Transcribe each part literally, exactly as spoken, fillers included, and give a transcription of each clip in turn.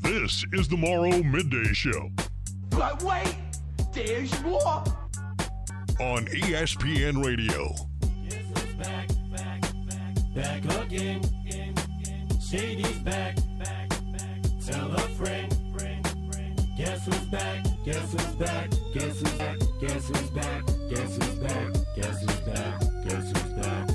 This is the Morrow Midday Show. But wait, there's more. On E S P N Radio. Guess who's back, back, back, back again. Shady's back, back, back. Tell a friend, friend, friend. Guess who's back, guess who's back, guess who's back, guess who's back, guess who's back, guess who's back, guess who's back.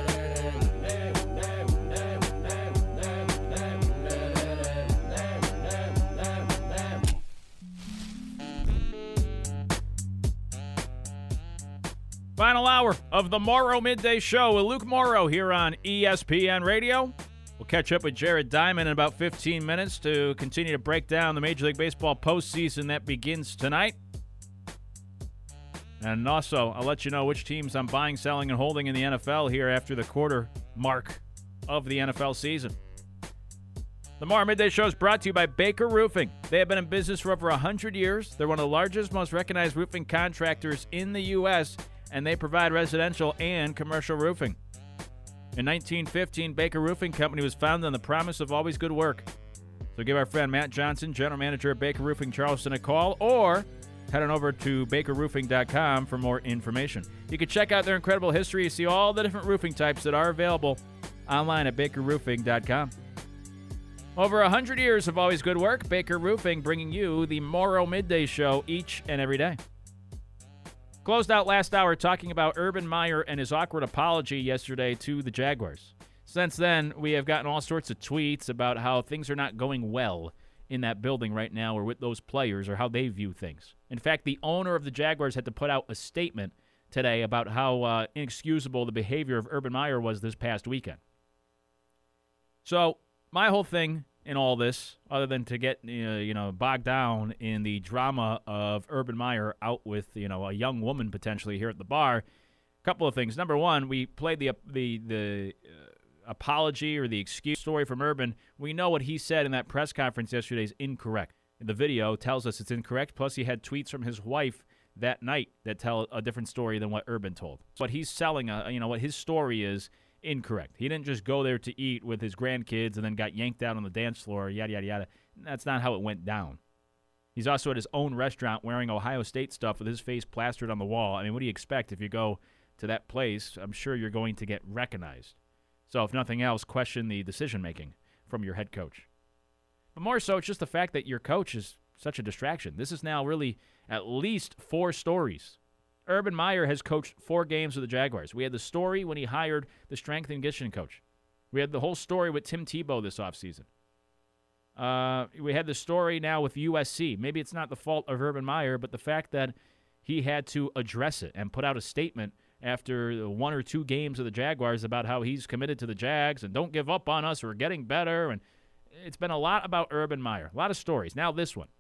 Final hour of the Morrow Midday Show with Luke Morrow here on E S P N Radio. We'll catch up with Jared Diamond in about fifteen minutes to continue to break down the Major League Baseball postseason that begins tonight. And also, I'll let you know which teams I'm buying, selling, and holding in the N F L here after the quarter mark of the N F L season. The Morrow Midday Show is brought to you by Baker Roofing. They have been in business for over one hundred years. They're one of the largest, most recognized roofing contractors in the U S, and they provide residential and commercial roofing. In nineteen fifteen, Baker Roofing Company was founded on the promise of always good work. So give our friend Matt Johnson, General Manager at Baker Roofing Charleston, a call, or head on over to baker roofing dot com for more information. You can check out their incredible history, see all the different roofing types that are available online at baker roofing dot com. Over one hundred years of always good work, Baker Roofing bringing you the Morrow Midday Show each and every day. Closed out last hour talking about Urban Meyer and his awkward apology yesterday to the Jaguars. Since then, we have gotten all sorts of tweets about how things are not going well in that building right now or with those players or how they view things. In fact, the owner of the Jaguars had to put out a statement today about how uh, inexcusable the behavior of Urban Meyer was this past weekend. So my whole thing in all this, other than to get uh, you know bogged down in the drama of Urban Meyer out with you know a young woman potentially here at the bar, a couple of things. Number one, we played the the the uh, apology or the excuse story from Urban. We know what he said in that press conference yesterday is incorrect. The video tells us it's incorrect. Plus, he had tweets from his wife that night that tell a different story than what Urban told. What he's selling, a, you know, what his story is. Incorrect. He didn't just go there to eat with his grandkids and then got yanked out on the dance floor, yada, yada, yada. That's not how it went down. He's also at his own restaurant wearing Ohio State stuff with his face plastered on the wall. I mean, what do you expect if you go to that place? I'm sure you're going to get recognized. So if nothing else, question the decision-making from your head coach. But more so, it's just the fact that your coach is such a distraction. This is now really at least four stories. Urban Meyer has coached four games with the Jaguars. We had the story when he hired the strength and conditioning coach. We had the whole story with Tim Tebow this offseason. Uh, we had the story now with U S C. Maybe it's not the fault of Urban Meyer, but the fact that he had to address it and put out a statement after one or two games of the Jaguars about how he's committed to the Jags and don't give up on us, we're getting better. And it's been a lot about Urban Meyer, a lot of stories. Now this one.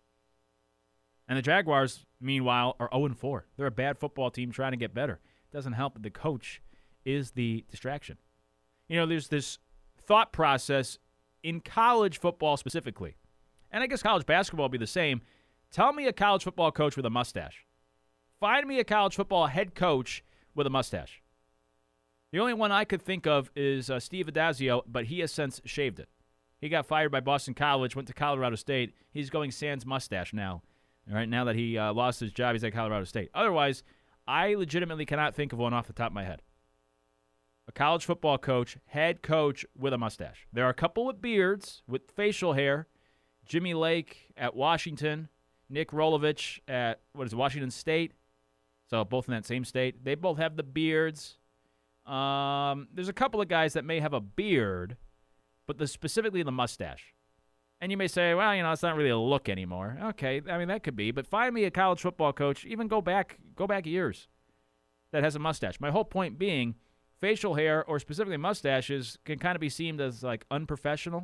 And the Jaguars, meanwhile, are oh and four. They're a bad football team trying to get better. It doesn't help that the coach is the distraction. You know, there's this thought process in college football specifically, and I guess college basketball will be the same. Tell me a college football coach with a mustache. Find me a college football head coach with a mustache. The only one I could think of is uh, Steve Addazio, but he has since shaved it. He got fired by Boston College, went to Colorado State. He's going sans mustache now. All right, now that he uh, lost his job, he's at Colorado State. Otherwise, I legitimately cannot think of one off the top of my head. A college football coach, head coach with a mustache. There are a couple with beards, with facial hair. Jimmy Lake at Washington, Nick Rolovich at, what is it, Washington State. So both in that same state. They both have the beards. Um, there's a couple of guys that may have a beard, but the, specifically the mustache. And you may say, well, you know, it's not really a look anymore. Okay, I mean, that could be. But find me a college football coach, even go back go back years, that has a mustache. My whole point being, facial hair, or specifically mustaches, can kind of be seen as, like, unprofessional.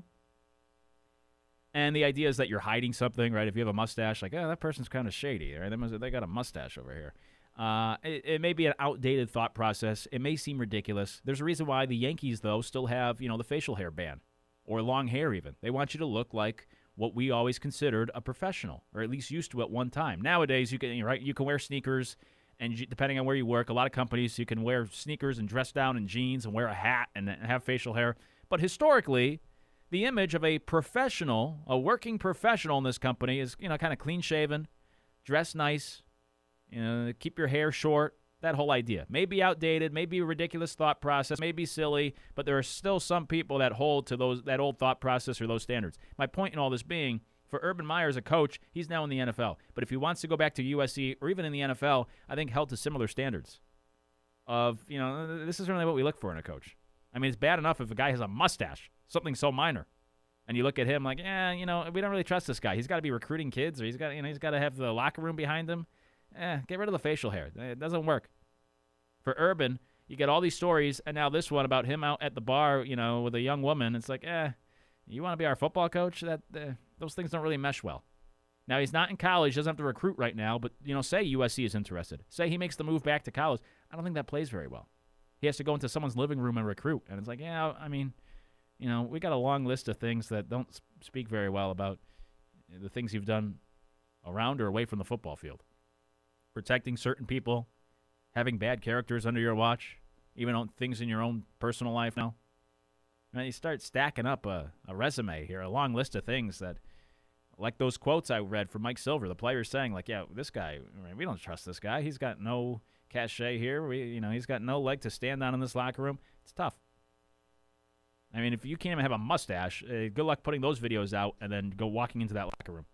And the idea is that you're hiding something, right? If you have a mustache, like, oh, that person's kind of shady, right? They, must, they got a mustache over here. Uh, it, it may be an outdated thought process. It may seem ridiculous. There's a reason why the Yankees, though, still have, you know, the facial hair ban. Or long hair even. They want you to look like what we always considered a professional, or at least used to at one time. Nowadays, you can right you can wear sneakers, and depending on where you work, a lot of companies, you can wear sneakers and dress down in jeans and wear a hat and have facial hair. But historically, the image of a professional, a working professional in this company is, you know, kind of clean-shaven, dress nice, you know, keep your hair short, that whole idea. Maybe outdated, maybe a ridiculous thought process, maybe silly, but there are still some people that hold to those that old thought process or those standards. My point in all this being, for Urban Meyer as a coach, he's now in the N F L. But if he wants to go back to U S C or even in the N F L, I think held to similar standards of, you know, this is really what we look for in a coach. I mean, it's bad enough if a guy has a mustache, something so minor, and you look at him like, yeah, you know, we don't really trust this guy. He's got to be recruiting kids, or he's got, you know, he's got to have the locker room behind him. Eh, get rid of the facial hair. It doesn't work. For Urban, you get all these stories, and now this one about him out at the bar, you know, with a young woman. It's like, eh, you want to be our football coach? That uh, those things don't really mesh well. Now, he's not in college, doesn't have to recruit right now, but, you know, say U S C is interested. Say he makes the move back to college. I don't think that plays very well. He has to go into someone's living room and recruit. And it's like, yeah, I mean, you know, we got a long list of things that don't speak very well about the things you've done around or away from the football field. Protecting certain people, having bad characters under your watch, even on things in your own personal life now. And you start stacking up a, a resume here, a long list of things that, like those quotes I read from Mike Silver, the players saying, like, yeah, this guy, we don't trust this guy. He's got no cachet here. We, you know, he's got no leg to stand on in this locker room. It's tough. I mean, if you can't even have a mustache, uh, good luck putting those videos out and then go walking into that locker room.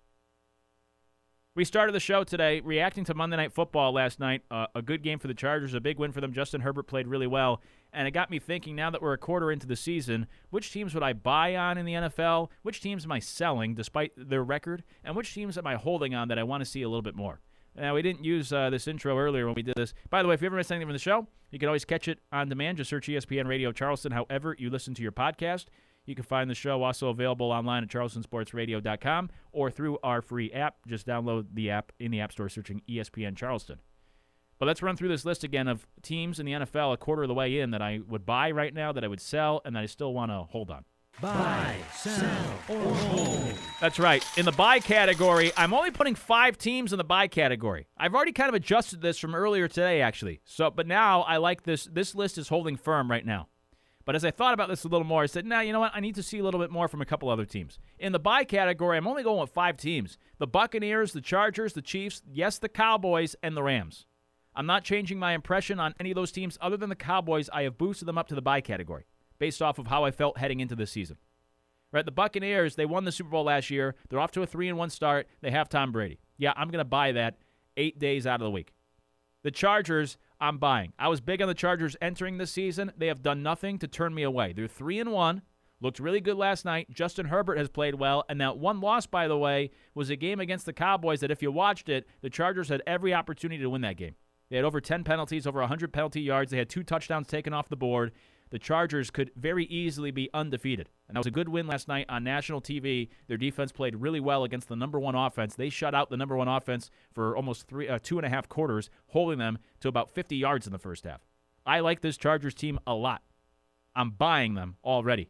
We started the show today reacting to Monday Night Football last night. Uh, a good game for the Chargers, a big win for them. Justin Herbert played really well. And it got me thinking, now that we're a quarter into the season, which teams would I buy on in the N F L? Which teams am I selling despite their record? And which teams am I holding on that I want to see a little bit more? Now, we didn't use uh, this intro earlier when we did this. By the way, if you ever missed anything from the show, you can always catch it on demand. Just search E S P N Radio Charleston, however you listen to your podcast. You can find the show also available online at charleston sports radio dot com or through our free app. Just download the app in the App Store searching E S P N Charleston. But let's run through this list again of teams in the N F L a quarter of the way in that I would buy right now, that I would sell, and that I still want to hold on. Buy, sell, or hold. That's right. In the buy category, I'm only putting five teams in the buy category. I've already kind of adjusted this from earlier today, actually. So, but now I like this. This list is holding firm right now. But as I thought about this a little more, I said, nah, you know what? I need to see a little bit more from a couple other teams. In the buy category, I'm only going with five teams. The Buccaneers, the Chargers, the Chiefs, yes, the Cowboys, and the Rams. I'm not changing my impression on any of those teams other than the Cowboys. I have boosted them up to the buy category based off of how I felt heading into this season. Right, the Buccaneers, they won the Super Bowl last year. They're off to a three and one start. They have Tom Brady. Yeah, I'm going to buy that eight days out of the week. The Chargers, I'm buying. I was big on the Chargers entering this season. They have done nothing to turn me away. They're three and one. Looked really good last night. Justin Herbert has played well. And that one loss, by the way, was a game against the Cowboys that if you watched it, the Chargers had every opportunity to win that game. They had over ten penalties, over one hundred penalty yards. They had two touchdowns taken off the board. The Chargers could very easily be undefeated. And that was a good win last night on national T V. Their defense played really well against the number one offense. They shut out the number one offense for almost three, uh, two and a half quarters, holding them to about fifty yards in the first half. I like this Chargers team a lot. I'm buying them already.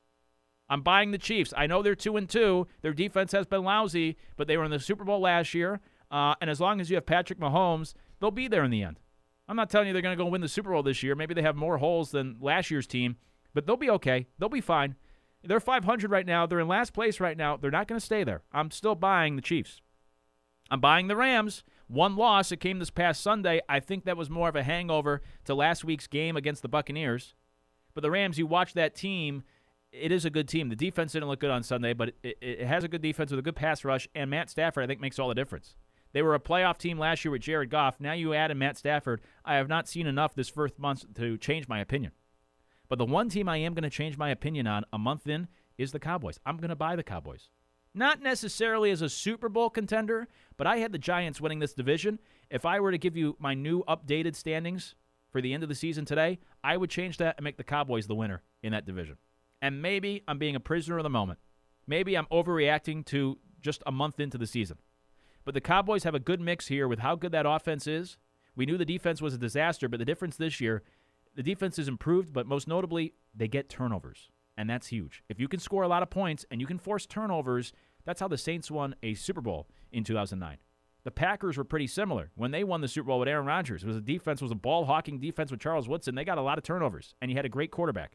I'm buying the Chiefs. I know they're two and two. Their defense has been lousy, but they were in the Super Bowl last year. Uh, and as long as you have Patrick Mahomes, they'll be there in the end. I'm not telling you they're going to go win the Super Bowl this year. Maybe they have more holes than last year's team, but they'll be okay. They'll be fine. They're five hundred right now. They're in last place right now. They're not going to stay there. I'm still buying the Chiefs. I'm buying the Rams. One loss. It came this past Sunday. I think that was more of a hangover to last week's game against the Buccaneers. But the Rams, you watch that team, it is a good team. The defense didn't look good on Sunday, but it, it, it has a good defense with a good pass rush, and Matt Stafford, I think, makes all the difference. They were a playoff team last year with Jared Goff. Now you add in Matt Stafford. I have not seen enough this first month to change my opinion. But the one team I am going to change my opinion on a month in is the Cowboys. I'm going to buy the Cowboys. Not necessarily as a Super Bowl contender, but I had the Giants winning this division. If I were to give you my new updated standings for the end of the season today, I would change that and make the Cowboys the winner in that division. And maybe I'm being a prisoner of the moment. Maybe I'm overreacting to just a month into the season. But the Cowboys have a good mix here with how good that offense is. We knew the defense was a disaster, but the difference this year, the defense is improved, but most notably, they get turnovers, and that's huge. If you can score a lot of points and you can force turnovers, that's how the Saints won a Super Bowl in two thousand nine. The Packers were pretty similar. When they won the Super Bowl with Aaron Rodgers, it was a defense, was a ball-hawking defense with Charles Woodson. They got a lot of turnovers, and you had a great quarterback.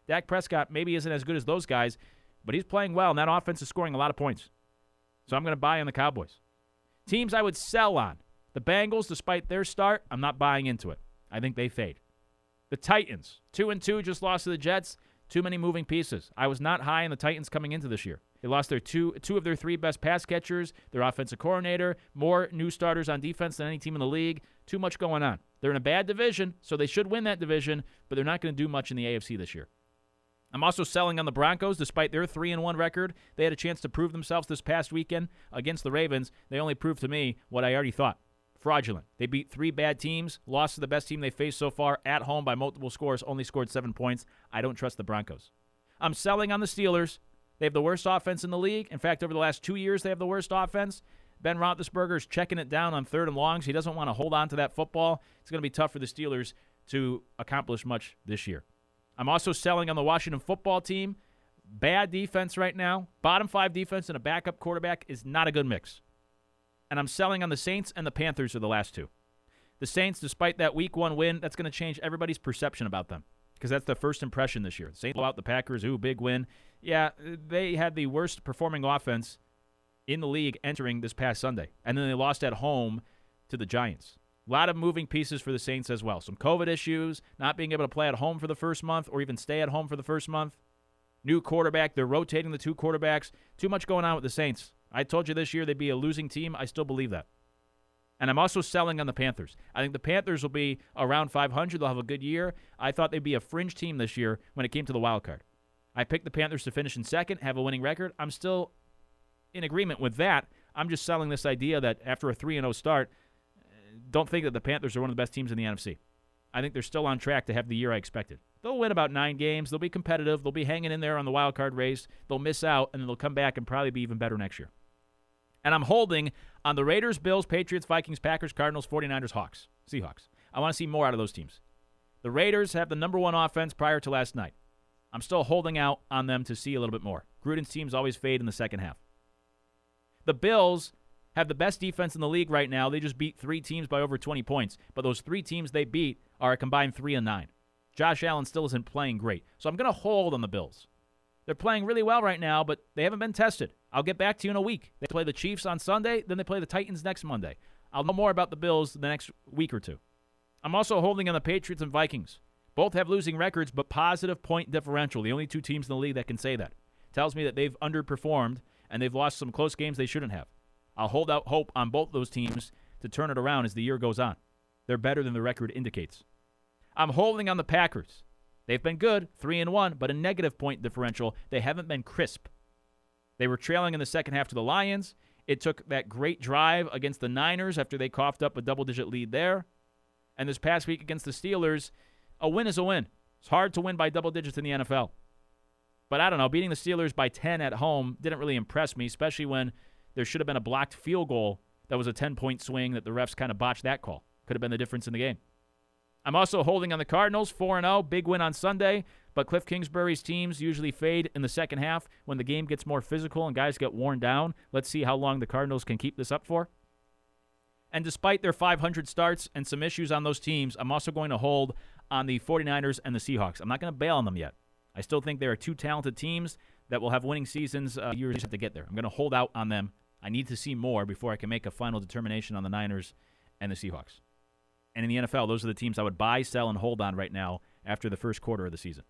Dak Prescott maybe isn't as good as those guys, but he's playing well, and that offense is scoring a lot of points. So I'm going to buy on the Cowboys. Teams I would sell on. The Bengals, despite their start, I'm not buying into it. I think they fade. The Titans, two and two, just lost to the Jets. Too many moving pieces. I was not high on the Titans coming into this year. They lost their two two of their three best pass catchers, their offensive coordinator, more new starters on defense than any team in the league. Too much going on. They're in a bad division, so they should win that division, but they're not going to do much in the A F C this year. I'm also selling on the Broncos, despite their three and one record. They had a chance to prove themselves this past weekend against the Ravens. They only proved to me what I already thought. Fraudulent. They beat three bad teams, lost to the best team they faced so far at home by multiple scores, only scored seven points. I don't trust the Broncos. I'm selling on the Steelers. They have the worst offense in the league. In fact, over the last two years, they have the worst offense. Ben Roethlisberger is checking it down on third and longs. He doesn't want to hold on to that football. It's going to be tough for the Steelers to accomplish much this year. I'm also selling on the Washington football team. Bad defense right now. Bottom five defense and a backup quarterback is not a good mix. And I'm selling on the Saints and the Panthers are the last two. The Saints, despite that week one win, that's going to change everybody's perception about them because that's the first impression this year. Saints blow out the Packers. Ooh, big win. Yeah, they had the worst performing offense in the league entering this past Sunday. And then they lost at home to the Giants. A lot of moving pieces for the Saints as well. Some COVID issues, not being able to play at home for the first month or even stay at home for the first month. New quarterback. They're rotating the two quarterbacks. Too much going on with the Saints. I told you this year they'd be a losing team. I still believe that. And I'm also selling on the Panthers. I think the Panthers will be around five hundred. They'll have a good year. I thought they'd be a fringe team this year when it came to the wild card. I picked the Panthers to finish in second, have a winning record. I'm still in agreement with that. I'm just selling this idea that after a three and oh start, don't think that the Panthers are one of the best teams in the N F C. I think they're still on track to have the year I expected. They'll win about nine games. They'll be competitive. They'll be hanging in there on the wild card race. They'll miss out, and then they'll come back and probably be even better next year. And I'm holding on the Raiders, Bills, Patriots, Vikings, Packers, Cardinals, forty-niners, Hawks, Seahawks. I want to see more out of those teams. The Raiders have the number one offense prior to last night. I'm still holding out on them to see a little bit more. Gruden's teams always fade in the second half. The Bills have the best defense in the league right now. They just beat three teams by over twenty points. But those three teams they beat are a combined three and nine. Josh Allen still isn't playing great. So I'm going to hold on the Bills. They're playing really well right now, but they haven't been tested. I'll get back to you in a week. They play the Chiefs on Sunday, then they play the Titans next Monday. I'll know more about the Bills the next week or two. I'm also holding on the Patriots and Vikings. Both have losing records, but positive point differential. The only two teams in the league that can say that. Tells me that they've underperformed, and they've lost some close games they shouldn't have. I'll hold out hope on both those teams to turn it around as the year goes on. They're better than the record indicates. I'm holding on the Packers. They've been good, three and one, but a negative point differential. They haven't been crisp. They were trailing in the second half to the Lions. It took that great drive against the Niners after they coughed up a double-digit lead there. And this past week against the Steelers, a win is a win. It's hard to win by double digits in the N F L. But I don't know, beating the Steelers by ten at home didn't really impress me, especially when there should have been a blocked field goal that was a ten-point swing that the refs kind of botched that call. Could have been the difference in the game. I'm also holding on the Cardinals, four and oh, big win on Sunday, but Cliff Kingsbury's teams usually fade in the second half when the game gets more physical and guys get worn down. Let's see how long the Cardinals can keep this up for. And despite their five hundred starts and some issues on those teams, I'm also going to hold on the forty-niners and the Seahawks. I'm not going to bail on them yet. I still think there are two talented teams that will have winning seasons. Uh, years have to get there. I'm going to hold out on them. I need to see more before I can make a final determination on the Niners and the Seahawks. And in the N F L, those are the teams I would buy, sell, and hold on right now after the first quarter of the season.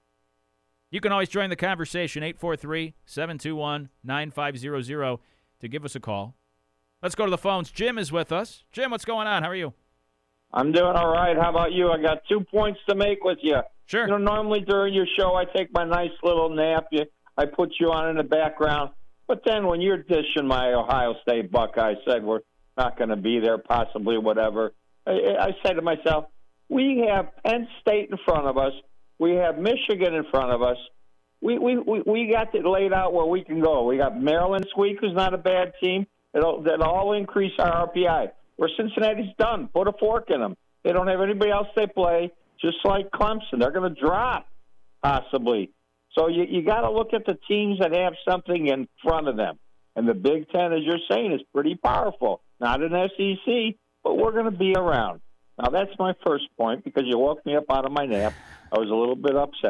You can always join the conversation, eight four three, seven two one, nine five zero zero, to give us a call. Let's go to the phones. Jim is with us. Jim, what's going on? How are you? I'm doing all right. How about you? I got two points to make with you. Sure. You know, normally during your show, I take my nice little nap. You, I put you on in the background. But then when you're dishing my Ohio State Buckeyes, said we're not going to be there, possibly whatever, I, I say to myself, we have Penn State in front of us. We have Michigan in front of us. We we we, we got it laid out where we can go. We got Maryland this week, who's not a bad team. It'll, that'll all increase our R P I. Where Cincinnati's done, put a fork in them. They don't have anybody else they play, just like Clemson. They're going to drop, possibly. So you, you got to look at the teams that have something in front of them. And the Big Ten, as you're saying, is pretty powerful. Not an S E C, but we're going to be around. Now, that's my first point because you woke me up out of my nap. I was a little bit upset.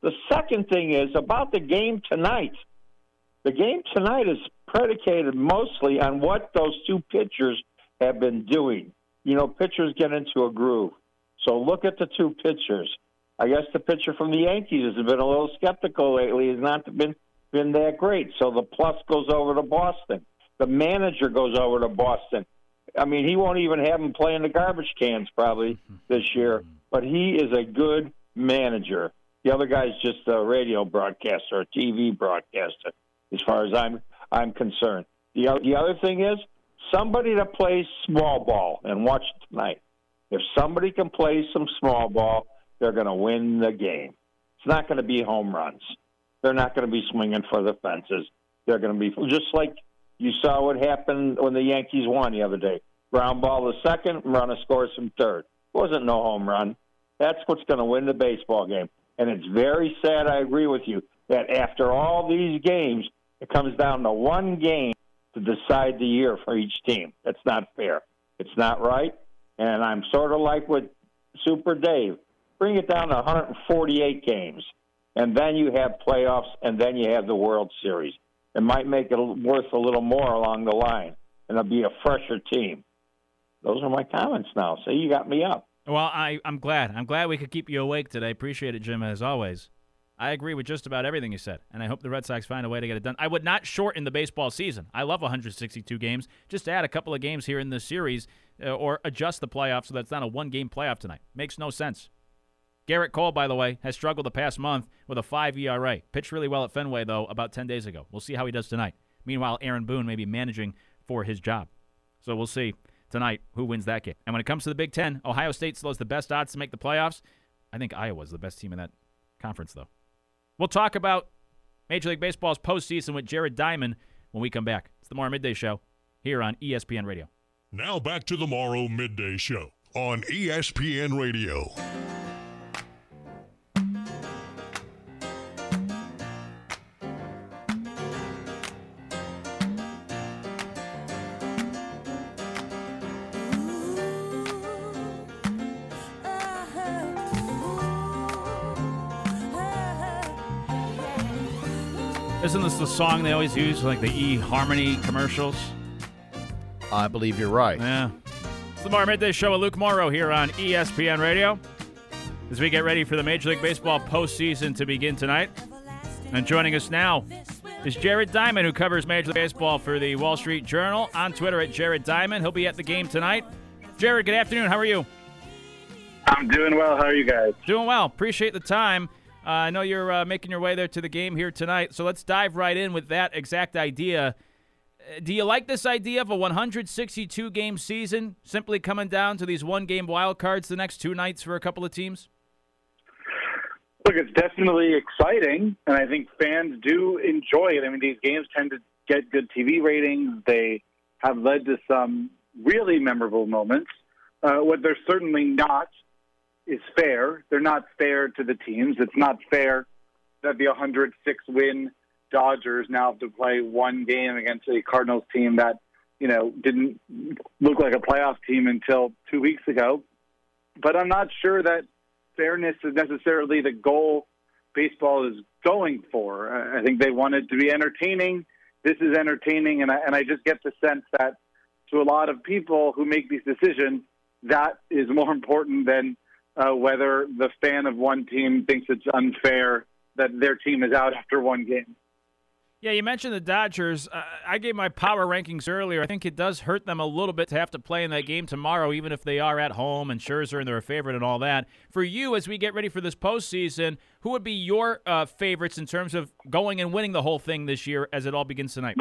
The second thing is about the game tonight. The game tonight is predicated mostly on what those two pitchers have been doing. You know, pitchers get into a groove. So look at the two pitchers. I guess the pitcher from the Yankees has been a little skeptical lately. He's not been been that great. So the plus goes over to Boston. The manager goes over to Boston. I mean, he won't even have him play in the garbage cans probably this year, but he is a good manager. The other guy's just a radio broadcaster, a T V broadcaster, as far as I'm I'm concerned. The, the other thing is somebody that plays small ball, and watch it tonight. If somebody can play some small ball, they're going to win the game. It's not going to be home runs. They're not going to be swinging for the fences. They're going to be just like you saw what happened when the Yankees won the other day. Ground ball to second, runner scores from third. It wasn't no home run. That's what's going to win the baseball game. And it's very sad, I agree with you, that after all these games, it comes down to one game to decide the year for each team. That's not fair. It's not right. And I'm sort of like with Super Dave. Bring it down to one hundred forty-eight games. And then you have playoffs, and then you have the World Series. It might make it worth a little more along the line, and it'll be a fresher team. Those are my comments now. So you got me up. Well, I, I'm glad. I'm glad we could keep you awake today. Appreciate it, Jim, as always. I agree with just about everything you said, and I hope the Red Sox find a way to get it done. I would not shorten the baseball season. I love one hundred sixty-two games. Just add a couple of games here in the series uh, or adjust the playoffs so that's not a one-game playoff tonight. Makes no sense. Garrett Cole, by the way, has struggled the past month with a five E R A. Pitched really well at Fenway, though, about ten days ago. We'll see how he does tonight. Meanwhile, Aaron Boone may be managing for his job. So we'll see tonight who wins that game. And when it comes to the Big Ten, Ohio State still has the best odds to make the playoffs. I think Iowa's the best team in that conference, though. We'll talk about Major League Baseball's postseason with Jared Diamond when we come back. It's the Morrow Midday Show here on E S P N Radio. Now back to the Morrow Midday Show on E S P N Radio. Isn't this the song they always use, like the eHarmony commercials? I believe you're right. Yeah. It's the Morrow Midday Show with Luke Morrow here on E S P N Radio as we get ready for the Major League Baseball postseason to begin tonight. And joining us now is Jared Diamond, who covers Major League Baseball for the Wall Street Journal, on Twitter at Jared Diamond. He'll be at the game tonight. Jared, good afternoon. How are you? I'm doing well. How are you guys? Doing well. Appreciate the time. Uh, I know you're uh, making your way there to the game here tonight, so let's dive right in with that exact idea. Uh, do you like this idea of a one hundred sixty-two game season simply coming down to these one-game wild cards the next two nights for a couple of teams? Look, it's definitely exciting, and I think fans do enjoy it. I mean, these games tend to get good T V ratings. They have led to some really memorable moments. Uh, what they're certainly not is fair. They're not fair to the teams. It's not fair that the one hundred six win Dodgers now have to play one game against a Cardinals team that, you know, didn't look like a playoff team until two weeks ago. But I'm not sure that fairness is necessarily the goal baseball is going for. I think they want it to be entertaining. This is entertaining, and I, and I just get the sense that to a lot of people who make these decisions, that is more important than Uh, whether the fan of one team thinks it's unfair that their team is out after one game. Yeah, you mentioned the Dodgers. Uh, I gave my power rankings earlier. I think it does hurt them a little bit to have to play in that game tomorrow, even if they are at home and Scherzer and they're a favorite and all that. For you, as we get ready for this postseason, who would be your uh, favorites in terms of going and winning the whole thing this year as it all begins tonight?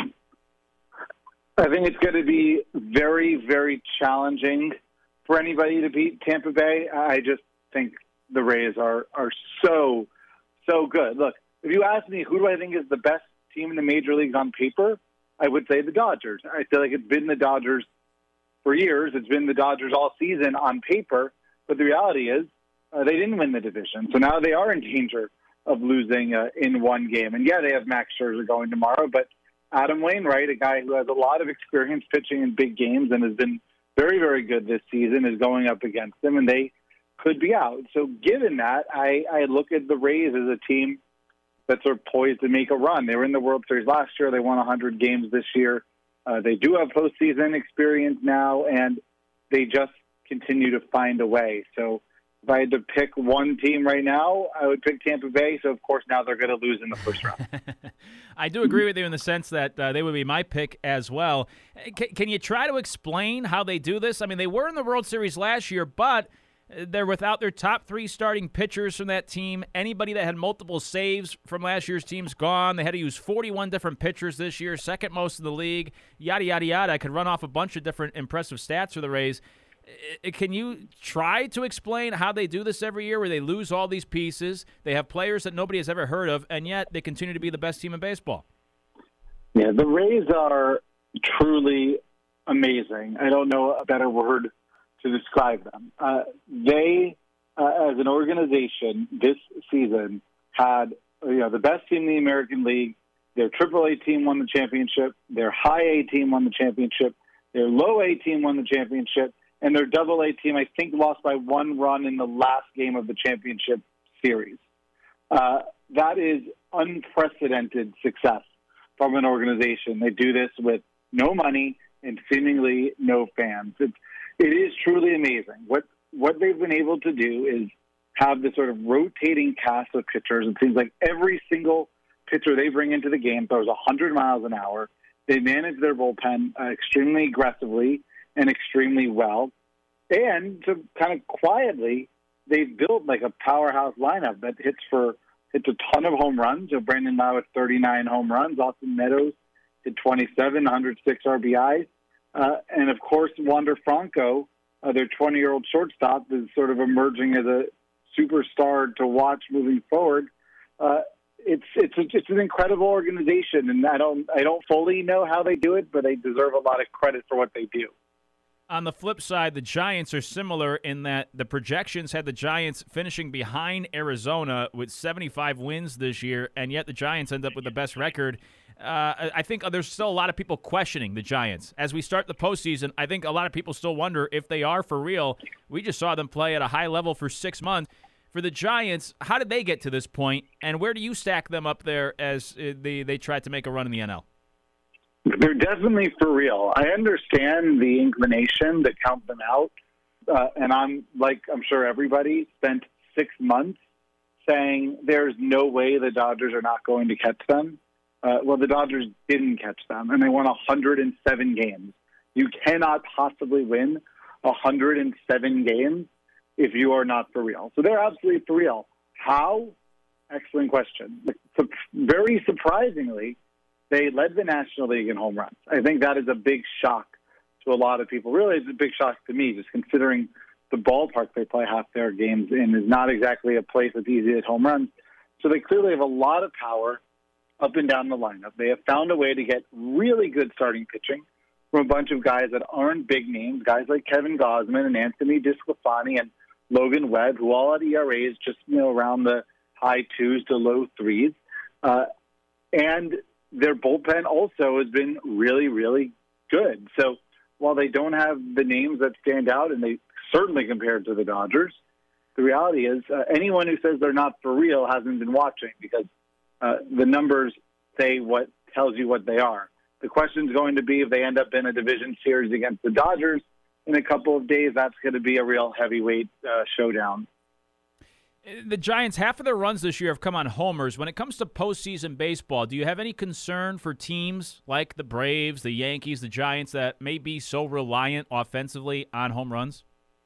I think it's going to be very, very challenging for anybody to beat Tampa Bay. I just think the Rays are are so, so good. Look, if you ask me who do I think is the best team in the major leagues on paper, I would say the Dodgers. I feel like it's been the Dodgers for years. It's been the Dodgers all season on paper. But the reality is uh, they didn't win the division. So now they are in danger of losing uh, in one game. And, yeah, they have Max Scherzer going tomorrow. But Adam Wainwright, a guy who has a lot of experience pitching in big games and has been very, very good this season, is going up against them, and they could be out. So given that, I, I look at the Rays as a team that's sort of poised to make a run. They were in the World Series last year. They won one hundred games this year. Uh, they do have postseason experience now, and they just continue to find a way. So if I had to pick one team right now, I would pick Tampa Bay. So, of course, now they're going to lose in the first round. I do agree with you in the sense that uh, they would be my pick as well. C- can you try to explain how they do this? I mean, they were in the World Series last year, but they're without their top three starting pitchers from that team. Anybody that had multiple saves from last year's team's gone. They had to use forty-one different pitchers this year, second most in the league, yada, yada, yada. I could run off a bunch of different impressive stats for the Rays. Can you try to explain how they do this every year where they lose all these pieces, they have players that nobody has ever heard of, and yet they continue to be the best team in baseball? Yeah, the Rays are truly amazing. I don't know a better word to describe them. Uh, they, uh, as an organization, this season had you know the best team in the American League. Their triple A team won the championship. Their high A team won the championship. Their low A team won the championship. And their double A team, I think, lost by one run in the last game of the championship series. Uh, that is unprecedented success from an organization. They do this with no money and seemingly no fans. It's, it is truly amazing. What what they've been able to do is have this sort of rotating cast of pitchers. It seems like every single pitcher they bring into the game throws one hundred miles an hour. They manage their bullpen uh, extremely aggressively and extremely well. And to kind of quietly, they've built like a powerhouse lineup that hits for hits a ton of home runs. So Brandon Lau with thirty-nine home runs. Austin Meadows hit twenty-seven, one hundred six R B Is. Uh, and, of course, Wander Franco, uh, their twenty-year-old shortstop, is sort of emerging as a superstar to watch moving forward. Uh, it's it's a, it's an incredible organization, and I don't I don't fully know how they do it, but they deserve a lot of credit for what they do. On the flip side, the Giants are similar in that the projections had the Giants finishing behind Arizona with seventy-five wins this year, and yet the Giants end up with the best record. Uh, I think there's still a lot of people questioning the Giants. As we start the postseason, I think a lot of people still wonder if they are for real. We just saw them play at a high level for six months. For the Giants, how did they get to this point, and where do you stack them up there as they, they tried to make a run in the N L? They're definitely for real. I understand the inclination to count them out, uh, and I'm, like I'm sure everybody, spent six months saying there's no way the Dodgers are not going to catch them. Uh, well, the Dodgers didn't catch them, and they won one hundred seven games. You cannot possibly win one hundred seven games if you are not for real. So they're absolutely for real. How? Excellent question. So very surprisingly, they led the National League in home runs. I think that is a big shock to a lot of people. Really, it's a big shock to me, just considering the ballpark they play half their games in is not exactly a place that's easy to hit home runs. So they clearly have a lot of power up and down the lineup. They have found a way to get really good starting pitching from a bunch of guys that aren't big names, guys like Kevin Gausman and Anthony DeSclafani and Logan Webb, who all had E R As just, you know, around the high twos to low threes. Uh, and their bullpen also has been really, really good. So while they don't have the names that stand out, and they certainly compared to the Dodgers, the reality is uh, anyone who says they're not for real hasn't been watching, because uh, the numbers say what tells you what they are. The question is going to be if they end up in a division series against the Dodgers in a couple of days. That's going to be a real heavyweight uh, showdown. The Giants, half of their runs this year have come on homers. When it comes to postseason baseball, do you have any concern for teams like the Braves, the Yankees, the Giants that may be so reliant offensively on home runs?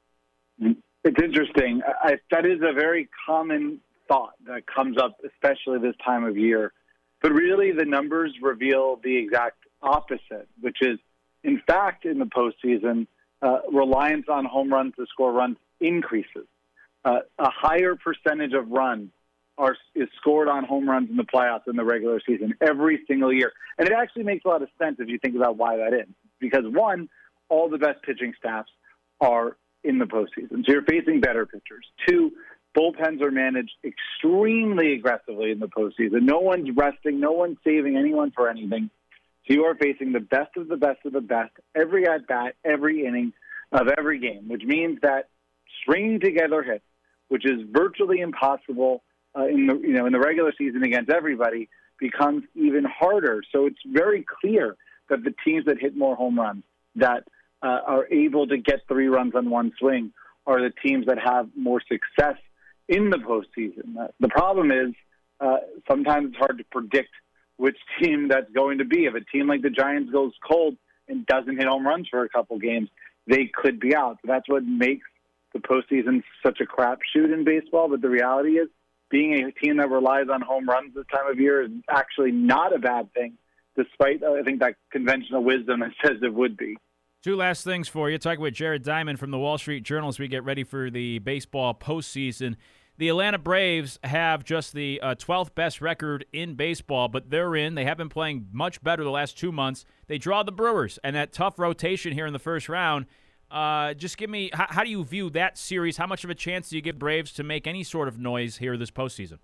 It's interesting. I, that is a very common thought that comes up, especially this time of year. But really, the numbers reveal the exact opposite, which is, in fact, in the postseason, uh, reliance on home runs to score runs increases. Uh, a higher percentage of runs are is scored on home runs in the playoffs in the regular season every single year. And it actually makes a lot of sense if you think about why that is. Because, one, all the best pitching staffs are in the postseason. So you're facing better pitchers. Two, bullpens are managed extremely aggressively in the postseason. No one's resting. No one's saving anyone for anything. So you are facing the best of the best of the best every at-bat, every inning of every game, which means that stringing together hits, which is virtually impossible uh, in the you know in the regular season against everybody, becomes even harder. So it's very clear that the teams that hit more home runs, that uh, are able to get three runs on one swing, are the teams that have more success in the postseason. Uh, the problem is uh, sometimes it's hard to predict which team that's going to be. If a team like the Giants goes cold and doesn't hit home runs for a couple games, they could be out. So that's what makes the postseason such a crapshoot in baseball. But the reality is, being a team that relies on home runs this time of year is actually not a bad thing, despite, uh, I think, that conventional wisdom that says it would be. Two last things for you. Talking with Jared Diamond from the Wall Street Journal as we get ready for the baseball postseason. The Atlanta Braves have just the uh, twelfth best record in baseball, but they're in. They have been playing much better the last two months. They draw the Brewers, and that tough rotation here in the first round. Uh, just give me, how, how do you view that series? How much of a chance do you give Braves to make any sort of noise here this postseason?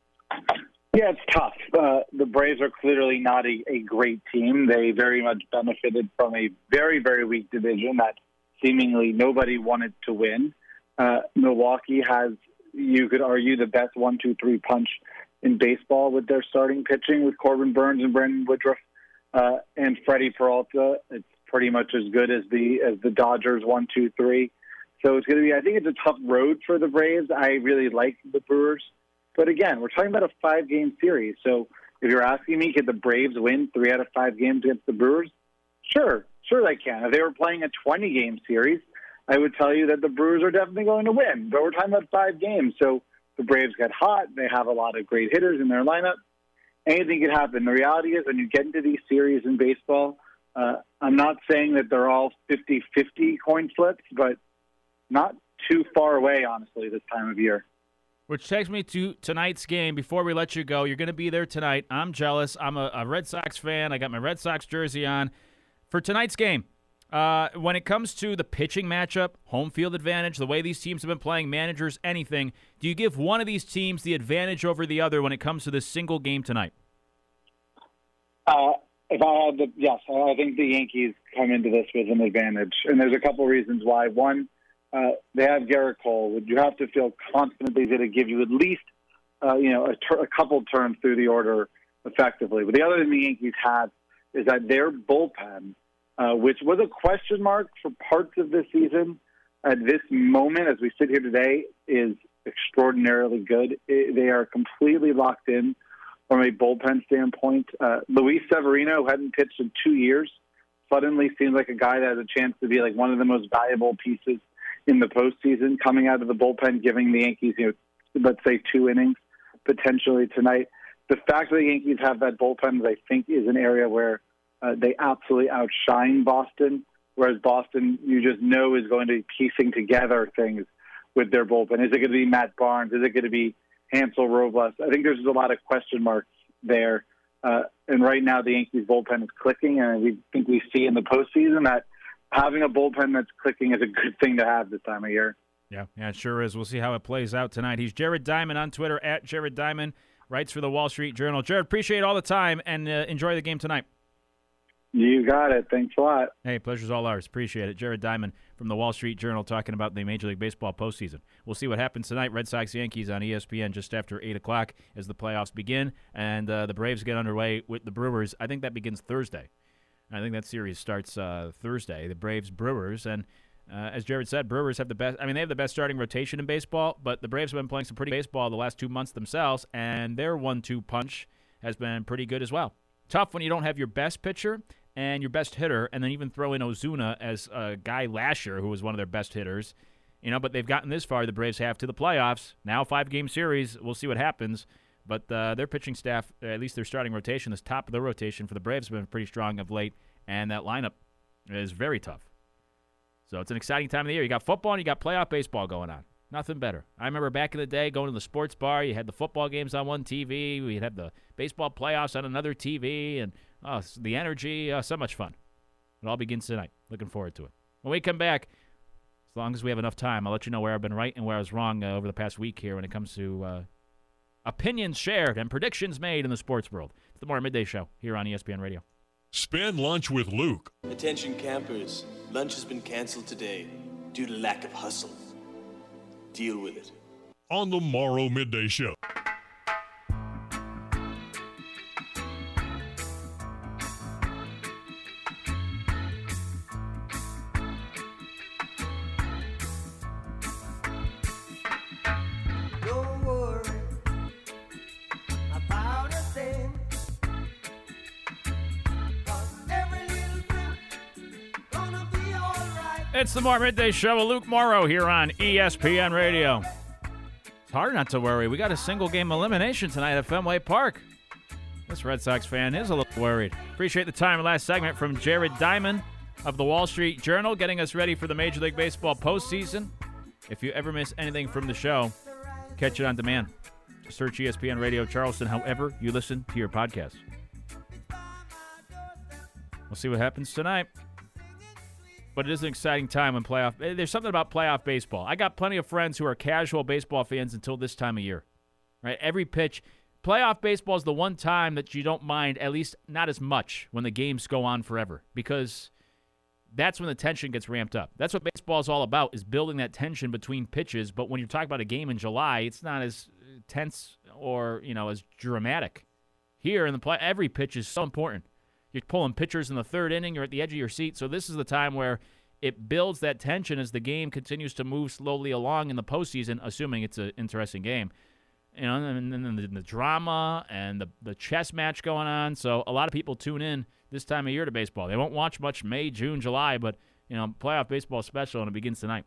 Yeah, it's tough. Uh, the Braves are clearly not a, a great team. They very much benefited from a very, very weak division that seemingly nobody wanted to win. Uh, Milwaukee has, you could argue, the best one two three punch in baseball with their starting pitching with Corbin Burns and Brandon Woodruff uh, and Freddie Peralta. It's pretty much as good as the as the Dodgers one two three. So it's going to be, I think it's a tough road for the Braves. I really like the Brewers. But again, we're talking about a five-game series. So if you're asking me, could the Braves win three out of five games against the Brewers? Sure, sure they can. If they were playing a twenty-game series, I would tell you that the Brewers are definitely going to win. But we're talking about five games. So the Braves get hot. They have a lot of great hitters in their lineup. Anything could happen. The reality is when you get into these series in baseball, uh, I'm not saying that they're all fifty-fifty coin flips, but not too far away, honestly, this time of year. Which takes me to tonight's game. Before we let you go, you're going to be there tonight. I'm jealous. I'm a, a Red Sox fan. I got my Red Sox jersey on. For tonight's game, uh, when it comes to the pitching matchup, home field advantage, the way these teams have been playing, managers, anything, do you give one of these teams the advantage over the other when it comes to this single game tonight? Uh, if I had the, yes, I think the Yankees come into this with an advantage. And there's a couple reasons why. One, Uh, they have Garrett Cole. You have to feel confident he's going to give you at least, uh, you know, a, ter- a couple turns through the order effectively. But the other thing the Yankees have is that their bullpen, uh, which was a question mark for parts of this season, at this moment, as we sit here today, is extraordinarily good. It, they are completely locked in from a bullpen standpoint. Uh, Luis Severino, who hadn't pitched in two years, suddenly seems like a guy that has a chance to be like one of the most valuable pieces in the postseason, coming out of the bullpen, giving the Yankees, you know, let's say two innings potentially tonight. The fact that the Yankees have that bullpen, I think, is an area where uh, they absolutely outshine Boston, whereas Boston, you just know, is going to be piecing together things with their bullpen. Is it going to be Matt Barnes? Is it going to be Hansel Robles? I think there's just a lot of question marks there. Uh, and right now the Yankees bullpen is clicking, and we think we see in the postseason that having a bullpen that's clicking is a good thing to have this time of year. Yeah, yeah, it sure is. We'll see how it plays out tonight. He's Jared Diamond on Twitter, at Jared Diamond, writes for the Wall Street Journal. Jared, appreciate all the time, and uh, enjoy the game tonight. You got it. Thanks a lot. Hey, pleasure's all ours. Appreciate it. Jared Diamond from the Wall Street Journal talking about the Major League Baseball postseason. We'll see what happens tonight. Red Sox-Yankees on E S P N just after eight o'clock as the playoffs begin, and uh, the Braves get underway with the Brewers. I think that begins Thursday. I think that series starts uh, Thursday, the Braves-Brewers. And uh, as Jared said, Brewers have the best – I mean, they have the best starting rotation in baseball, but the Braves have been playing some pretty baseball the last two months themselves, and their one two punch has been pretty good as well. Tough when you don't have your best pitcher and your best hitter, and then even throw in Ozuna as uh, Guy Lasher, who was one of their best hitters. You know, but they've gotten this far, the Braves have, to the playoffs. Now five-game series. We'll see what happens. But uh, their pitching staff, at least their starting rotation, this top of the rotation for the Braves have been pretty strong of late, and that lineup is very tough. So it's an exciting time of the year. You got football and you got playoff baseball going on. Nothing better. I remember back in the day going to the sports bar. You had the football games on one T V. We'd have the baseball playoffs on another T V, and oh, the energy, oh, so much fun. It all begins tonight. Looking forward to it. When we come back, as long as we have enough time, I'll let you know where I've been right and where I was wrong uh, over the past week here when it comes to uh, opinions shared and predictions made in the sports world. It's the More Midday Show here on E S P N Radio. Spend lunch with Luke. Attention campers, lunch has been canceled today due to lack of hustle. Deal with it. On the Morrow Midday Show. It's the Morrow Midday Show with Luke Morrow here on E S P N Radio. It's hard not to worry. We got a single-game elimination tonight at Fenway Park. This Red Sox fan is a little worried. Appreciate the time in the last segment from Jared Diamond of the Wall Street Journal, getting us ready for the Major League Baseball postseason. If you ever miss anything from the show, catch it on demand. Just search E S P N Radio Charleston however you listen to your podcast. We'll see what happens tonight. But it is an exciting time when playoff. There's something about playoff baseball. I got plenty of friends who are casual baseball fans until this time of year. Right? Every pitch. Playoff baseball is the one time that you don't mind, at least not as much, when the games go on forever. Because that's when the tension gets ramped up. That's what baseball is all about, is building that tension between pitches. But when you're talking about a game in July, it's not as tense or, you know, as dramatic. Here in the play, every pitch is so important. You're pulling pitchers in the third inning. You're at the edge of your seat. So this is the time where it builds that tension as the game continues to move slowly along in the postseason, assuming it's an interesting game. You know, and then the, the drama and the, the chess match going on. So a lot of people tune in this time of year to baseball. They won't watch much May, June, July, but, you know, playoff baseball is special, and it begins tonight.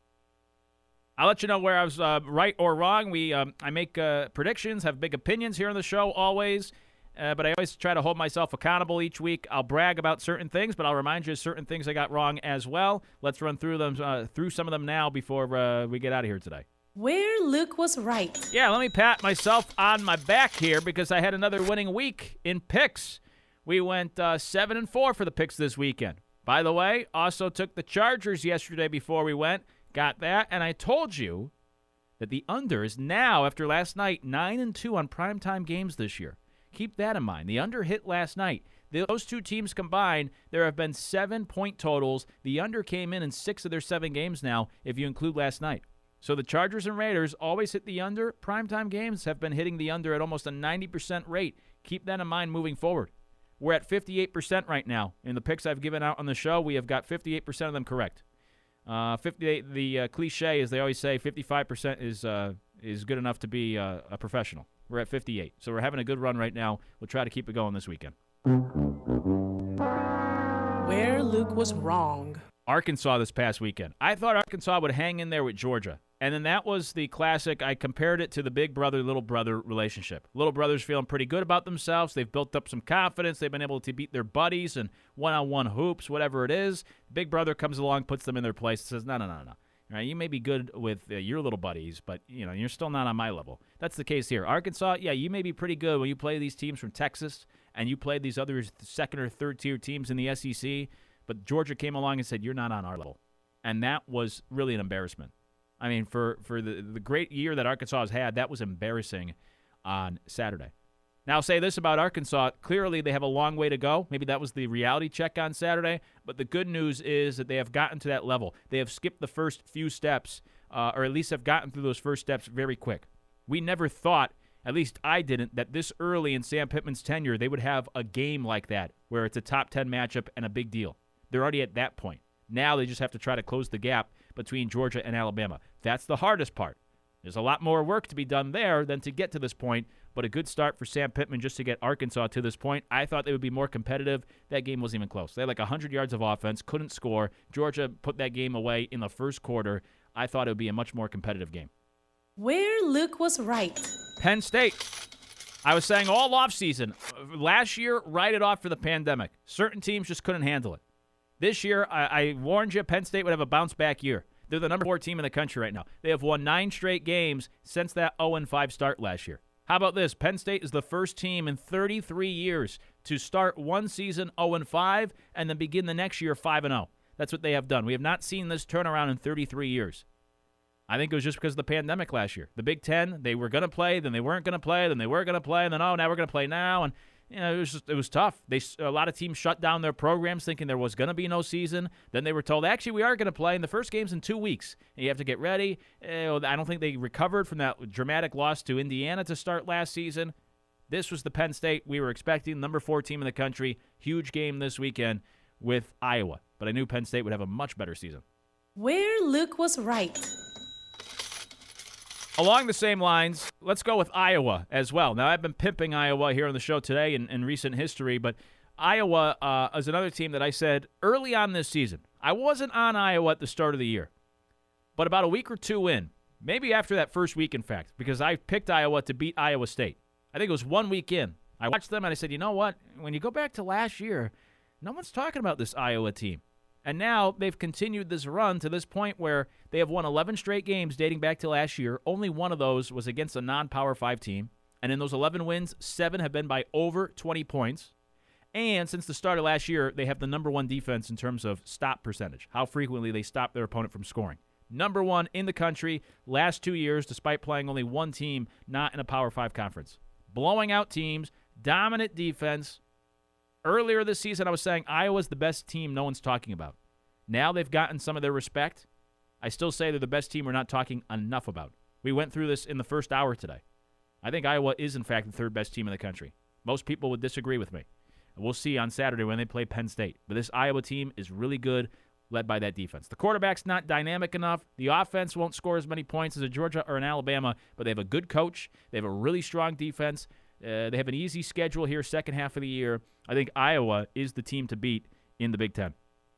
I'll let you know where I was uh, right or wrong. We um, I make uh, predictions, have big opinions here on the show always. Uh, but I always try to hold myself accountable each week. I'll brag about certain things, but I'll remind you of certain things I got wrong as well. Let's run through them uh, through some of them now before uh, we get out of here today. Where Luke was right. Yeah, let me pat myself on my back here because I had another winning week in picks. We went uh, seven and four for the picks this weekend. By the way, also took the Chargers yesterday before we went. Got that, and I told you that the under is now, after last night, nine and two on primetime games this year. Keep that in mind. The under hit last night. Those two teams combined, there have been seven point totals. The under came in in six of their seven games now, if you include last night. So the Chargers and Raiders always hit the under. Primetime games have been hitting the under at almost a ninety percent rate. Keep that in mind moving forward. We're at fifty-eight percent right now. In the picks I've given out on the show, we have got fifty-eight percent of them correct. Uh, fifty-eight. The uh, cliche, as they always say, fifty-five percent is uh, is good enough to be uh, a professional. We're at fifty-eight, so we're having a good run right now. We'll try to keep it going this weekend. Where Luke was wrong. Arkansas this past weekend. I thought Arkansas would hang in there with Georgia. And then that was the classic. I compared it to the big brother, little brother relationship. Little brother's feeling pretty good about themselves. They've built up some confidence. They've been able to beat their buddies and one-on-one hoops, whatever it is. Big brother comes along, puts them in their place, says, no, no, no, no. All right, you may be good with uh, your little buddies, but you know you're still not on my level. That's the case here. Arkansas, yeah, you may be pretty good when you play these teams from Texas and you play these other second or third tier teams in the S E C, but Georgia came along and said, you're not on our level. And that was really an embarrassment. I mean, for, for the, the great year that Arkansas has had, that was embarrassing on Saturday. Now, I'll say this about Arkansas. Clearly, they have a long way to go. Maybe that was the reality check on Saturday. But the good news is that they have gotten to that level. They have skipped the first few steps, uh, or at least have gotten through those first steps very quick. We never thought, at least I didn't, that this early in Sam Pittman's tenure, they would have a game like that where it's a top ten matchup and a big deal. They're already at that point. Now they just have to try to close the gap between Georgia and Alabama. That's the hardest part. There's a lot more work to be done there than to get to this point, but a good start for Sam Pittman just to get Arkansas to this point. I thought they would be more competitive. That game wasn't even close. They had like one hundred yards of offense, couldn't score. Georgia put that game away in the first quarter. I thought it would be a much more competitive game. Where Luke was right. Penn State. I was saying all offseason, last year, write it off for the pandemic. Certain teams just couldn't handle it. This year, I, I warned you, Penn State would have a bounce-back year. They're the number four team in the country right now. They have won nine straight games since that oh and five start last year. How about this? Penn State is the first team in thirty-three years to start one season oh and five and then begin the next year five and oh. That's what they have done. We have not seen this turnaround in thirty-three years. I think it was just because of the pandemic last year. The Big Ten, they were going to play, then they weren't going to play, then they were going to play, and then, oh, now we're going to play now. And you know, it was just, it was tough. They a lot of teams shut down their programs thinking there was going to be no season. Then they were told, actually, we are going to play, and the first game's in two weeks. And you have to get ready. Uh, I don't think they recovered from that dramatic loss to Indiana to start last season. This was the Penn State we were expecting, number four team in the country. Huge game this weekend with Iowa. But I knew Penn State would have a much better season. Where Luke was right. Along the same lines, let's go with Iowa as well. Now, I've been pimping Iowa here on the show today in, in recent history, but Iowa uh, is another team that I said early on this season. I wasn't on Iowa at the start of the year, but about a week or two in, maybe after that first week, in fact, because I picked Iowa to beat Iowa State. I think it was one week in. I watched them, and I said, you know what? When you go back to last year, no one's talking about this Iowa team. And now they've continued this run to this point where they have won eleven straight games dating back to last year. Only one of those was against a non-Power five team. And in those eleven wins, seven have been by over twenty points. And since the start of last year, they have the number one defense in terms of stop percentage, how frequently they stop their opponent from scoring. Number one in the country last two years, despite playing only one team not in a Power five conference. Blowing out teams, dominant defense. Earlier this season, I was saying Iowa's the best team no one's talking about. Now they've gotten some of their respect. I still say they're the best team we're not talking enough about. We went through this in the first hour today. I think Iowa is, in fact, the third best team in the country. Most people would disagree with me. We'll see on Saturday when they play Penn State. But this Iowa team is really good, led by that defense. The quarterback's not dynamic enough. The offense won't score as many points as a Georgia or an Alabama, but they have a good coach. They have a really strong defense. Uh, they have an easy schedule here second half of the year. I think Iowa is the team to beat in the Big Ten.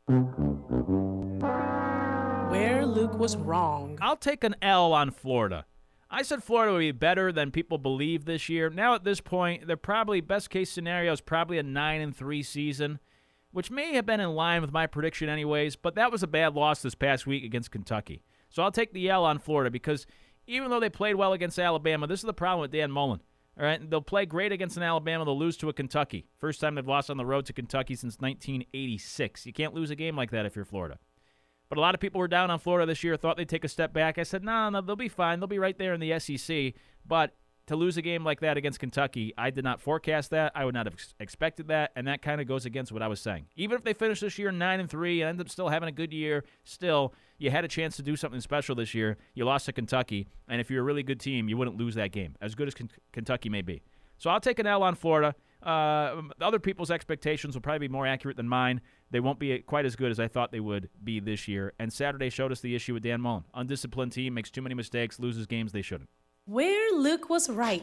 Where Luke was wrong. I'll take an L on Florida. I said Florida would be better than people believe this year. Now at this point, they're probably, best case scenario is probably a nine and three season, which may have been in line with my prediction anyways, but that was a bad loss this past week against Kentucky. So I'll take the L on Florida because even though they played well against Alabama, this is the problem with Dan Mullen. All right, they'll play great against an Alabama. They'll lose to a Kentucky. First time they've lost on the road to Kentucky since nineteen eighty-six. You can't lose a game like that if you're Florida. But a lot of people were down on Florida this year, thought they'd take a step back. I said, no, no, no, they'll be fine. They'll be right there in the S E C. But to lose a game like that against Kentucky, I did not forecast that. I would not have ex- expected that, and that kind of goes against what I was saying. Even if they finish this year nine and three and end up still having a good year, still, you had a chance to do something special this year. You lost to Kentucky, and if you're a really good team, you wouldn't lose that game, as good as K- Kentucky may be. So I'll take an L on Florida. Uh, other people's expectations will probably be more accurate than mine. They won't be quite as good as I thought they would be this year. And Saturday showed us the issue with Dan Mullen. Undisciplined team, makes too many mistakes, loses games they shouldn't. Where Luke was right.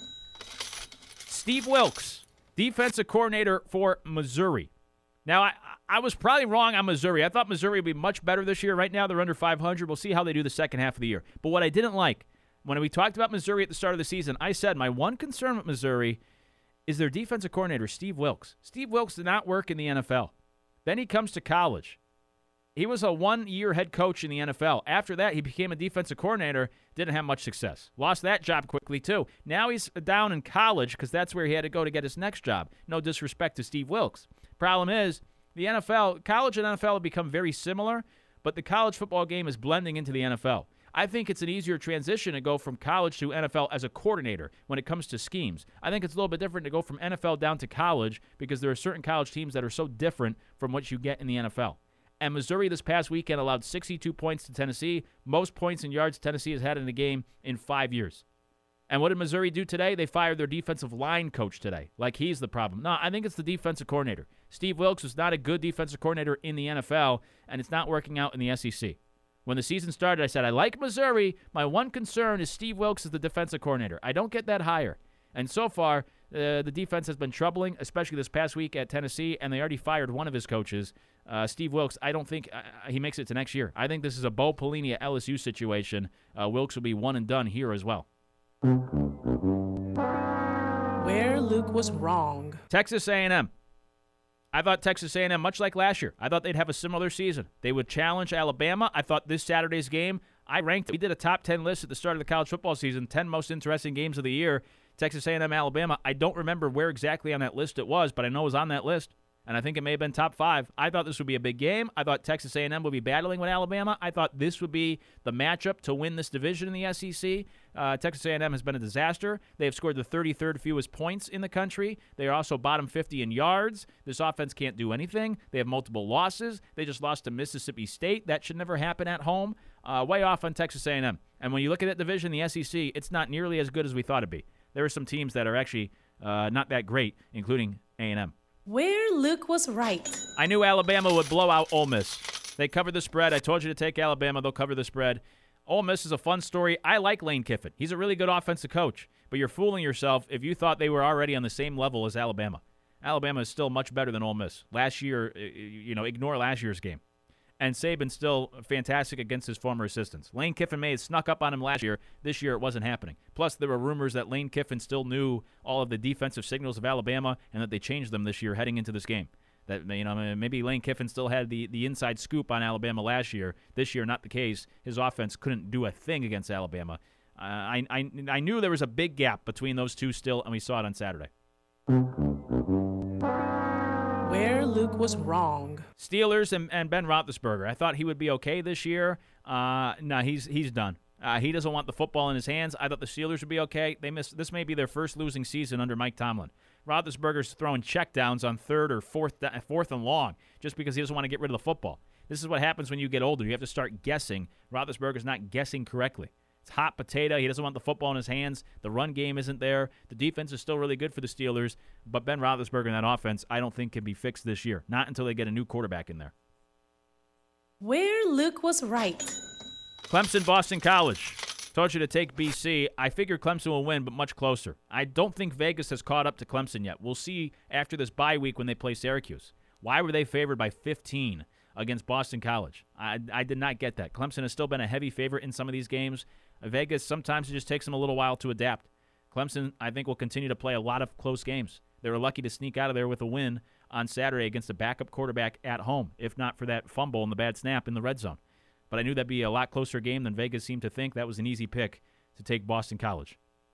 Steve Wilks, defensive coordinator for Missouri. Now, I, I was probably wrong on Missouri. I thought Missouri would be much better this year. Right now, they're under five hundred. We'll see how they do the second half of the year. But what I didn't like, when we talked about Missouri at the start of the season, I said my one concern with Missouri is their defensive coordinator, Steve Wilks. Steve Wilks did not work in the N F L. Then he comes to college. He was a one-year head coach in the N F L. After that, he became a defensive coordinator, didn't have much success. Lost that job quickly, too. Now he's down in college because that's where he had to go to get his next job. No disrespect to Steve Wilks. Problem is, the N F L, college and N F L have become very similar, but the college football game is blending into the N F L. I think it's an easier transition to go from college to N F L as a coordinator when it comes to schemes. I think it's a little bit different to go from N F L down to college because there are certain college teams that are so different from what you get in the N F L. And Missouri this past weekend allowed sixty-two points to Tennessee, most points and yards Tennessee has had in a game in five years. And what did Missouri do today? They fired their defensive line coach today, like he's the problem. No, I think it's the defensive coordinator. Steve Wilks is not a good defensive coordinator in the N F L, and it's not working out in the S E C. When the season started, I said, I like Missouri. My one concern is Steve Wilks as the defensive coordinator. I don't get that higher. And so far, uh, the defense has been troubling, especially this past week at Tennessee, and they already fired one of his coaches. Uh, Steve Wilks, I don't think uh, he makes it to next year. I think this is a Bo Pelini at L S U situation. Uh, Wilks will be one and done here as well. Where Luke was wrong. Texas A and M. I thought Texas A and M, much like last year, I thought they'd have a similar season. They would challenge Alabama. I thought this Saturday's game, I ranked it. We did a top ten list at the start of the college football season, ten most interesting games of the year. Texas A and M, Alabama. I don't remember where exactly on that list it was, but I know it was on that list. and I think it may have been top five. I thought this would be a big game. I thought Texas A and M would be battling with Alabama. I thought this would be the matchup to win this division in the S E C. Uh, Texas A and M has been a disaster. They have scored the thirty-third fewest points in the country. They are also bottom fifty in yards. This offense can't do anything. They have multiple losses. They just lost to Mississippi State. That should never happen at home. Uh, way off on Texas A and M. And when you look at that division, the S E C, it's not nearly as good as we thought it'd be. There are some teams that are actually uh, not that great, including A and M. Where Luke was right. I knew Alabama would blow out Ole Miss. They covered the spread. I told you to take Alabama. They'll cover the spread. Ole Miss is a fun story. I like Lane Kiffin. He's a really good offensive coach. But you're fooling yourself if you thought they were already on the same level as Alabama. Alabama is still much better than Ole Miss. Last year, you know, ignore last year's game. And Saban's still fantastic against his former assistants. Lane Kiffin may have snuck up on him last year. This year it wasn't happening. Plus, there were rumors that Lane Kiffin still knew all of the defensive signals of Alabama and that they changed them this year heading into this game. That, you know, maybe Lane Kiffin still had the, the inside scoop on Alabama last year. This year, not the case. His offense couldn't do a thing against Alabama. Uh, I, I, I knew there was a big gap between those two still, and we saw it on Saturday. Where Luke was wrong. Steelers and, and Ben Roethlisberger. I thought he would be okay this year. Uh, no, he's he's done. Uh, he doesn't want the football in his hands. I thought the Steelers would be okay. They missed. This may be their first losing season under Mike Tomlin. Roethlisberger's throwing checkdowns on third or fourth fourth and long just because he doesn't want to get rid of the football. This is what happens when you get older. You have to start guessing. Roethlisberger's not guessing correctly. It's hot potato. He doesn't want the football in his hands. The run game isn't there. The defense is still really good for the Steelers, but Ben Roethlisberger in that offense I don't think can be fixed this year. Not until they get a new quarterback in there. Where Luke was right. Clemson, Boston College. Told you to take B C. I figured Clemson will win, but much closer. I don't think Vegas has caught up to Clemson yet. We'll see after this bye week when they play Syracuse. Why were they favored by fifteen against Boston College? I, I did not get that. Clemson has still been a heavy favorite in some of these games. Vegas, sometimes it just takes them a little while to adapt. Clemson, I think, will continue to play a lot of close games. They were lucky to sneak out of there with a win on Saturday against a backup quarterback at home, if not for that fumble and the bad snap in the red zone. But I knew that'd be a lot closer game than Vegas seemed to think. That was an easy pick to take Boston College.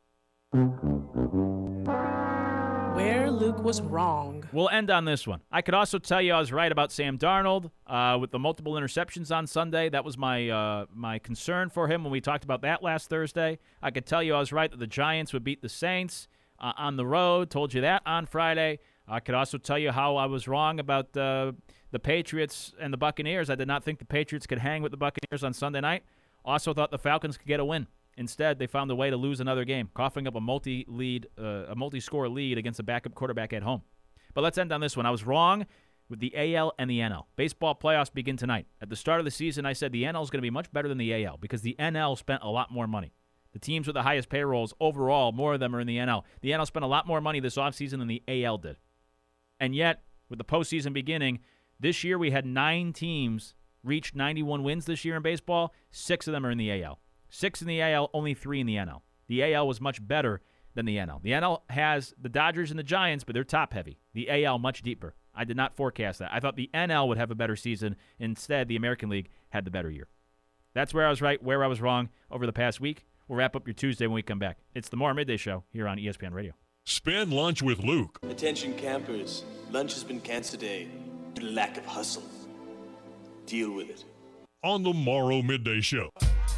Where Luke was wrong. We'll end on this one. I could also tell you I was right about Sam Darnold uh, with the multiple interceptions on Sunday. That was my uh, my concern for him when we talked about that last Thursday. I could tell you I was right that the Giants would beat the Saints uh, on the road. Told you that on Friday. I could also tell you how I was wrong about uh, the Patriots and the Buccaneers. I did not think the Patriots could hang with the Buccaneers on Sunday night. Also thought the Falcons could get a win. Instead, they found a way to lose another game, coughing up a multi-lead, uh, a multi-score lead against a backup quarterback at home. But let's end on this one. I was wrong with the A L and the N L. Baseball playoffs begin tonight. At the start of the season, I said the N L is going to be much better than the A L because the N L spent a lot more money. The teams with the highest payrolls overall, more of them are in the N L. The N L spent a lot more money this offseason than the A L did. And yet, with the postseason beginning, this year we had nine teams reach ninety-one wins this year in baseball. Six of them are in the A L. Six in the A L, only three in the N L. The A L was much better than the N L. The N L has the Dodgers and the Giants, but they're top-heavy. The A L much deeper. I did not forecast that. I thought the N L would have a better season. Instead, the American League had the better year. That's where I was right, where I was wrong over the past week. We'll wrap up your Tuesday when we come back. It's the More Midday Show here on E S P N Radio. Spend lunch with Luke. Attention campers, lunch has been canceled today due to lack of hustle. Deal with it. On the Morrow Midday Show.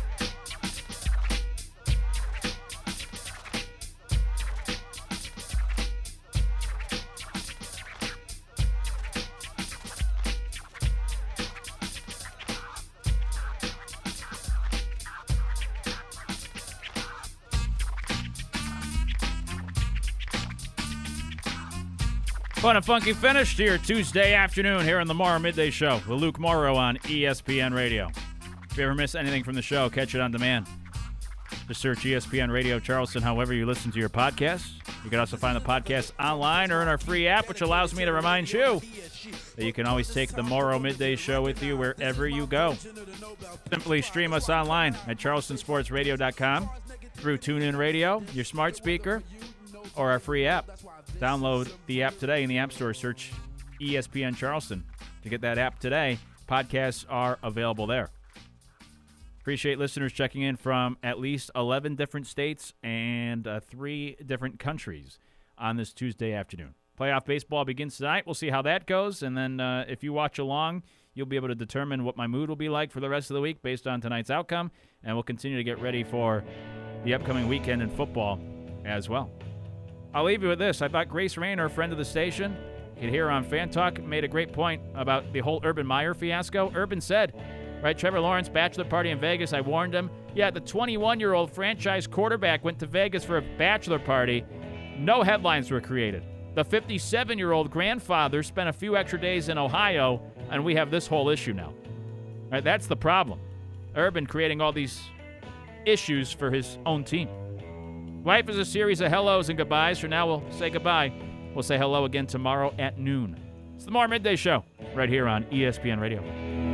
Fun and funky finish to your Tuesday afternoon here on the Morrow Midday Show with Luke Morrow on E S P N Radio. If you ever miss anything from the show, catch it on demand. Just search E S P N Radio Charleston however you listen to your podcasts. You can also find the podcast online or in our free app, which allows me to remind you that you can always take the Morrow Midday Show with you wherever you go. Simply stream us online at charleston sports radio dot com through TuneIn Radio, your smart speaker, or our free app. Download the app today in the App Store. Search E S P N Charleston to get that app today. Podcasts are available there. Appreciate listeners checking in from at least eleven different states and uh, three different countries on this Tuesday afternoon. Playoff baseball begins tonight. We'll see how that goes. And then uh, if you watch along, you'll be able to determine what my mood will be like for the rest of the week based on tonight's outcome. And we'll continue to get ready for the upcoming weekend in football as well. I'll leave you with this. I thought Grace Rayner, a friend of the station, you could hear her on Fan Talk, made a great point about the whole Urban Meyer fiasco. Urban said, right, Trevor Lawrence, bachelor party in Vegas, I warned him. Yeah, the twenty-one-year-old franchise quarterback went to Vegas for a bachelor party. No headlines were created. The fifty-seven-year-old grandfather spent a few extra days in Ohio, and we have this whole issue now. Right, that's the problem. Urban creating all these issues for his own team. Life is a series of hellos and goodbyes. For now, we'll say goodbye. We'll say hello again tomorrow at noon. It's the More Midday Show right here on E S P N Radio.